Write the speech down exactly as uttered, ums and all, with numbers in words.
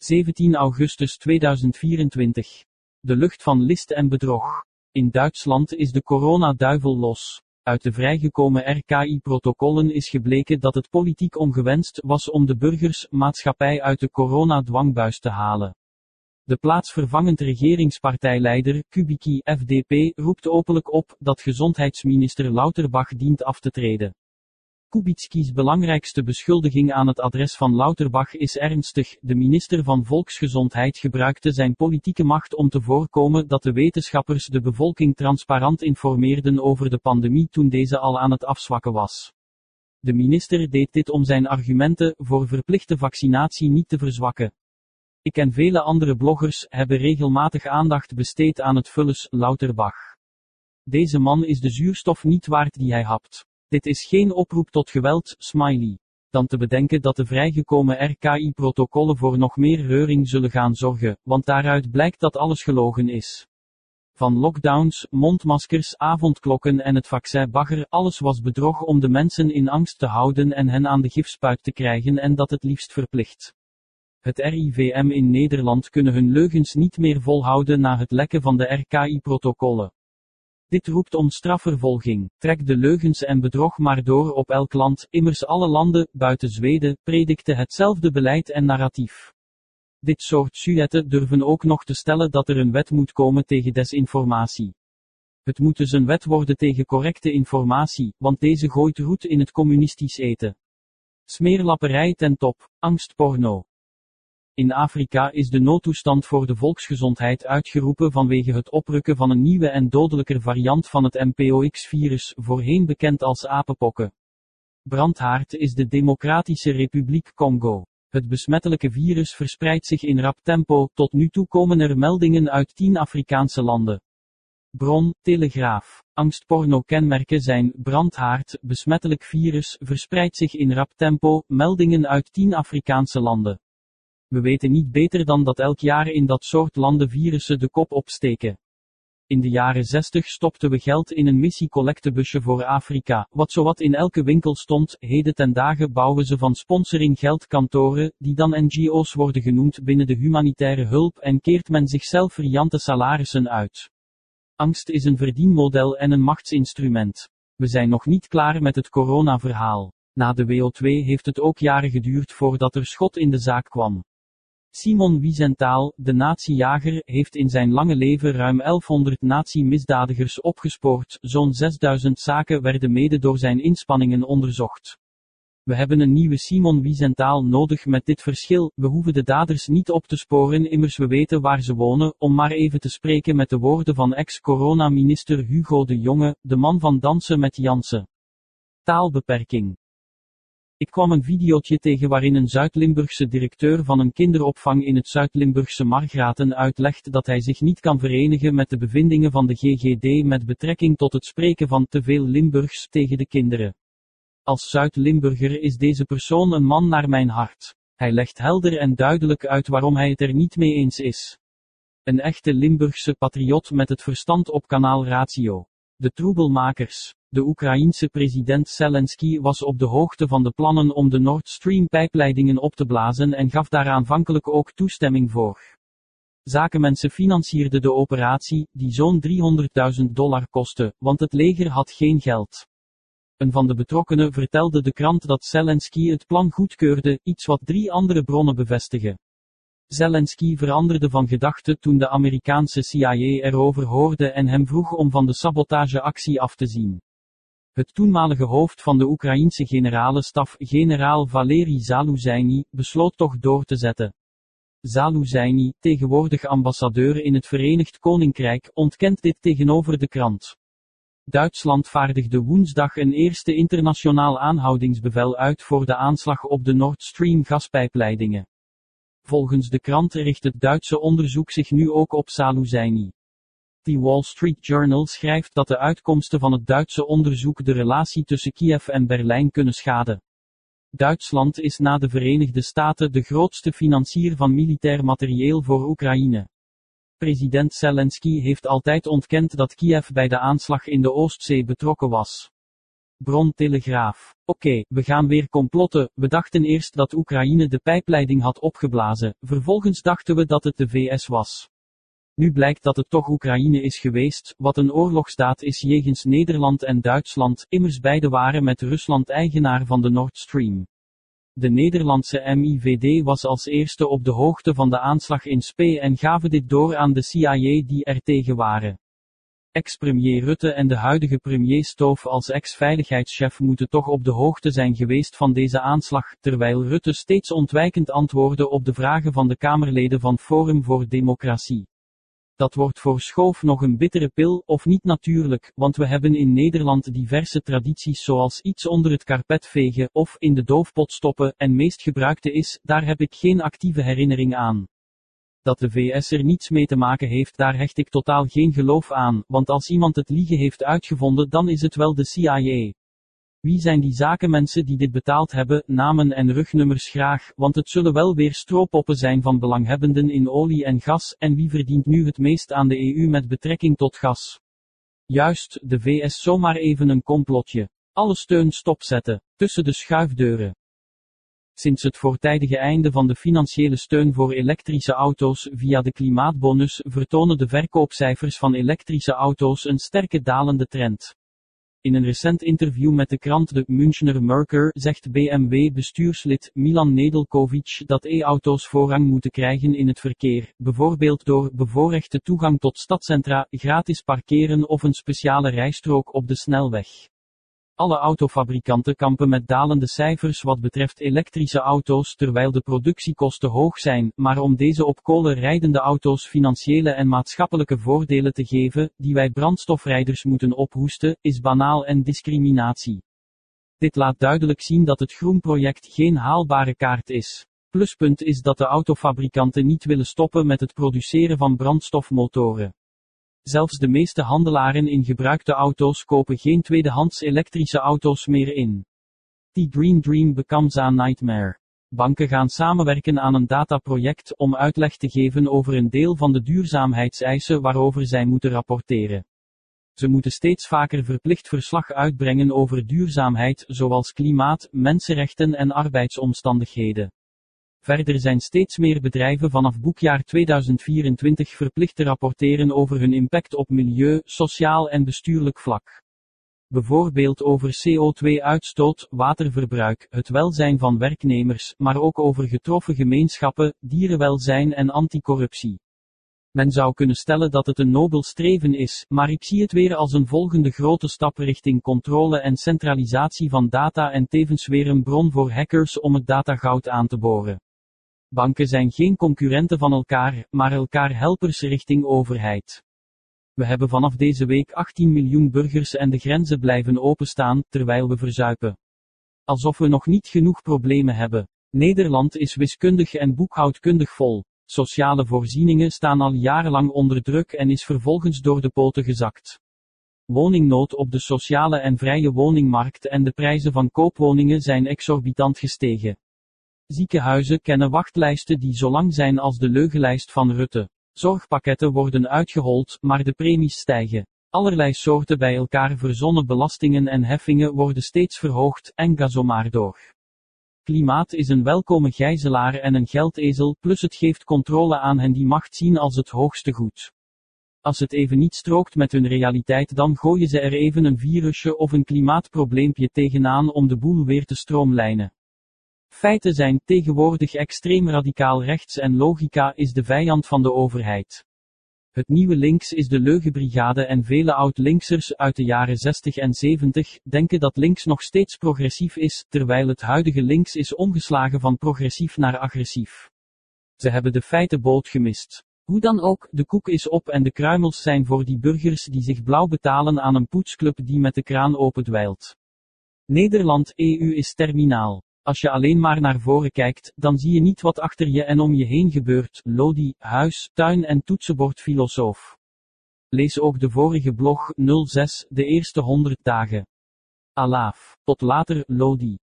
zeventien augustus tweeduizend vierentwintig. De lucht van list en bedrog. In Duitsland is de coronaduivel los. Uit de vrijgekomen R K I-protocollen is gebleken dat het politiek ongewenst was om de burgers-maatschappij uit de coronadwangbuis te halen. De plaatsvervangend regeringspartijleider, Kubicki F D P, roept openlijk op dat gezondheidsminister Lauterbach dient af te treden. Kubicki's belangrijkste beschuldiging aan het adres van Lauterbach is ernstig. De minister van Volksgezondheid gebruikte zijn politieke macht om te voorkomen dat de wetenschappers de bevolking transparant informeerden over de pandemie toen deze al aan het afzwakken was. De minister deed dit om zijn argumenten voor verplichte vaccinatie niet te verzwakken. Ik en vele andere bloggers hebben regelmatig aandacht besteed aan het vulles Lauterbach. Deze man is de zuurstof niet waard die hij hapt. Dit is geen oproep tot geweld, smiley. Dan te bedenken dat de vrijgekomen R K I-protocollen voor nog meer reuring zullen gaan zorgen, want daaruit blijkt dat alles gelogen is. Van lockdowns, mondmaskers, avondklokken en het vaccinbagger, alles was bedrog om de mensen in angst te houden en hen aan de gifspuit te krijgen en dat het liefst verplicht. Het R I V M in Nederland kunnen hun leugens niet meer volhouden na het lekken van de R K I-protocollen. Dit roept om strafvervolging. Trek de leugens en bedrog maar door op elk land, immers alle landen, buiten Zweden, predikten hetzelfde beleid en narratief. Dit soort sujetten durven ook nog te stellen dat er een wet moet komen tegen desinformatie. Het moet dus een wet worden tegen correcte informatie, want deze gooit roet in het communistisch eten. Smeerlapperij ten top, angstporno. In Afrika is de noodtoestand voor de volksgezondheid uitgeroepen vanwege het oprukken van een nieuwe en dodelijker variant van het M P O X-virus, voorheen bekend als apenpokken. Brandhaard is de Democratische Republiek Congo. Het besmettelijke virus verspreidt zich in rap tempo, tot nu toe komen er meldingen uit tien Afrikaanse landen. Bron, Telegraaf. Angstporno-kenmerken zijn, brandhaard, besmettelijk virus, verspreidt zich in rap tempo, meldingen uit tien Afrikaanse landen. We weten niet beter dan dat elk jaar in dat soort landen virussen de kop opsteken. In de jaren zestig stopten we geld in een missie-collectebusje voor Afrika, wat zowat in elke winkel stond. Heden ten dagen bouwen ze van sponsoring geldkantoren, die dan N G O's worden genoemd binnen de humanitaire hulp en keert men zichzelf riante salarissen uit. Angst is een verdienmodel en een machtsinstrument. We zijn nog niet klaar met het corona-verhaal. Na de W O twee heeft het ook jaren geduurd voordat er schot in de zaak kwam. Simon Wiesenthal, de nazi-jager, heeft in zijn lange leven ruim elfhonderd nazi-misdadigers opgespoord, zo'n zesduizend zaken werden mede door zijn inspanningen onderzocht. We hebben een nieuwe Simon Wiesenthal nodig met dit verschil, we hoeven de daders niet op te sporen immers we weten waar ze wonen, om maar even te spreken met de woorden van ex-corona-minister Hugo de Jonge, de man van Dansen met Jansen. Taalbeperking. Ik kwam een videootje tegen waarin een Zuid-Limburgse directeur van een kinderopvang in het Zuid-Limburgse Margraten uitlegt dat hij zich niet kan verenigen met de bevindingen van de G G D met betrekking tot het spreken van te veel Limburgs tegen de kinderen. Als Zuid-Limburger is deze persoon een man naar mijn hart. Hij legt helder en duidelijk uit waarom hij het er niet mee eens is. Een echte Limburgse patriot met het verstand op kanaal Ratio. De troebelmakers. De Oekraïense president Zelensky was op de hoogte van de plannen om de Nord Stream-pijpleidingen op te blazen en gaf daar aanvankelijk ook toestemming voor. Zakenmensen financierden de operatie, die zo'n driehonderdduizend dollar kostte, want het leger had geen geld. Een van de betrokkenen vertelde de krant dat Zelensky het plan goedkeurde, iets wat drie andere bronnen bevestigen. Zelensky veranderde van gedachte toen de Amerikaanse C I A erover hoorde en hem vroeg om van de sabotageactie af te zien. Het toenmalige hoofd van de Oekraïense generale staf, generaal Valery Zaluzhny, besloot toch door te zetten. Zaluzhny, tegenwoordig ambassadeur in het Verenigd Koninkrijk, ontkent dit tegenover de krant. Duitsland vaardigde woensdag een eerste internationaal aanhoudingsbevel uit voor de aanslag op de Nord Stream gaspijpleidingen. Volgens de krant richt het Duitse onderzoek zich nu ook op Zaluzhny. The Wall Street Journal schrijft dat de uitkomsten van het Duitse onderzoek de relatie tussen Kiev en Berlijn kunnen schaden. Duitsland is na de Verenigde Staten de grootste financier van militair materieel voor Oekraïne. President Zelensky heeft altijd ontkend dat Kiev bij de aanslag in de Oostzee betrokken was. bron Telegraaf. Oké, okay, we gaan weer complotten. We dachten eerst dat Oekraïne de pijpleiding had opgeblazen, vervolgens dachten we dat het de V S was. Nu blijkt dat het toch Oekraïne is geweest, wat een oorlogsdaad is jegens Nederland en Duitsland, immers beide waren met Rusland eigenaar van de Nord Stream. De Nederlandse M I V D was als eerste op de hoogte van de aanslag in Spee en gaven dit door aan de C I A die er tegen waren. Ex-premier Rutte en de huidige premier Stoof als ex-veiligheidschef moeten toch op de hoogte zijn geweest van deze aanslag, terwijl Rutte steeds ontwijkend antwoordde op de vragen van de Kamerleden van Forum voor Democratie. Dat wordt voor Schoof nog een bittere pil, of niet natuurlijk, want we hebben in Nederland diverse tradities zoals iets onder het karpet vegen, of in de doofpot stoppen, en meest gebruikte is, daar heb ik geen actieve herinnering aan. Dat de V S er niets mee te maken heeft, daar hecht ik totaal geen geloof aan, want als iemand het liegen heeft uitgevonden dan is het wel de C I A. Wie zijn die zakenmensen die dit betaald hebben, namen en rugnummers graag, want het zullen wel weer stroopoppen zijn van belanghebbenden in olie en gas, en wie verdient nu het meest aan de E U met betrekking tot gas? Juist, de V S zomaar even een complotje. Alle steun stopzetten, tussen de schuifdeuren. Sinds het voortijdige einde van de financiële steun voor elektrische auto's via de klimaatbonus vertonen de verkoopcijfers van elektrische auto's een sterke dalende trend. In een recent interview met de krant de Münchner Merkur zegt B M W-bestuurslid Milan Nedeljkovic dat e-auto's voorrang moeten krijgen in het verkeer, bijvoorbeeld door bevoorrechte toegang tot stadcentra, gratis parkeren of een speciale rijstrook op de snelweg. Alle autofabrikanten kampen met dalende cijfers wat betreft elektrische auto's terwijl de productiekosten hoog zijn, maar om deze op kolen rijdende auto's financiële en maatschappelijke voordelen te geven, die wij brandstofrijders moeten ophoesten, is banaal en discriminatie. Dit laat duidelijk zien dat het groenproject geen haalbare kaart is. Pluspunt is dat de autofabrikanten niet willen stoppen met het produceren van brandstofmotoren. Zelfs de meeste handelaren in gebruikte auto's kopen geen tweedehands elektrische auto's meer in. The Green Dream becomes a nightmare. Banken gaan samenwerken aan een dataproject om uitleg te geven over een deel van de duurzaamheidseisen waarover zij moeten rapporteren. Ze moeten steeds vaker verplicht verslag uitbrengen over duurzaamheid, zoals klimaat, mensenrechten en arbeidsomstandigheden. Verder zijn steeds meer bedrijven vanaf boekjaar tweeduizend vierentwintig verplicht te rapporteren over hun impact op milieu, sociaal en bestuurlijk vlak. Bijvoorbeeld over C O twee uitstoot, waterverbruik, het welzijn van werknemers, maar ook over getroffen gemeenschappen, dierenwelzijn en anticorruptie. Men zou kunnen stellen dat het een nobel streven is, maar ik zie het weer als een volgende grote stap richting controle en centralisatie van data en tevens weer een bron voor hackers om het datagoud aan te boren. Banken zijn geen concurrenten van elkaar, maar elkaar helpers richting overheid. We hebben vanaf deze week achttien miljoen burgers en de grenzen blijven openstaan, terwijl we verzuipen. Alsof we nog niet genoeg problemen hebben. Nederland is wiskundig en boekhoudkundig vol. Sociale voorzieningen staan al jarenlang onder druk en is vervolgens door de poten gezakt. Woningnood op de sociale en vrije woningmarkt en de prijzen van koopwoningen zijn exorbitant gestegen. Ziekenhuizen kennen wachtlijsten die zo lang zijn als de leugenlijst van Rutte. Zorgpakketten worden uitgehold, maar de premies stijgen. Allerlei soorten bij elkaar verzonnen belastingen en heffingen worden steeds verhoogd, en ga zo maar door. Klimaat is een welkome gijzelaar en een geldezel, plus het geeft controle aan hen die macht zien als het hoogste goed. Als het even niet strookt met hun realiteit, dan gooien ze er even een virusje of een klimaatprobleempje tegenaan om de boel weer te stroomlijnen. Feiten zijn tegenwoordig extreem radicaal rechts en logica is de vijand van de overheid. Het nieuwe links is de leugenbrigade en vele oud-linksers uit de jaren zestig en zeventig denken dat links nog steeds progressief is, terwijl het huidige links is omgeslagen van progressief naar agressief. Ze hebben de feitenboot gemist. Hoe dan ook, de koek is op en de kruimels zijn voor die burgers die zich blauw betalen aan een poetsclub die met de kraan opendwijlt. Nederland E U is terminaal. Als je alleen maar naar voren kijkt, dan zie je niet wat achter je en om je heen gebeurt. Lodi, huis, tuin en toetsenbordfilosoof. Lees ook de vorige blog, nul zes, de eerste honderd dagen. Alaaf. Tot later, Lodi.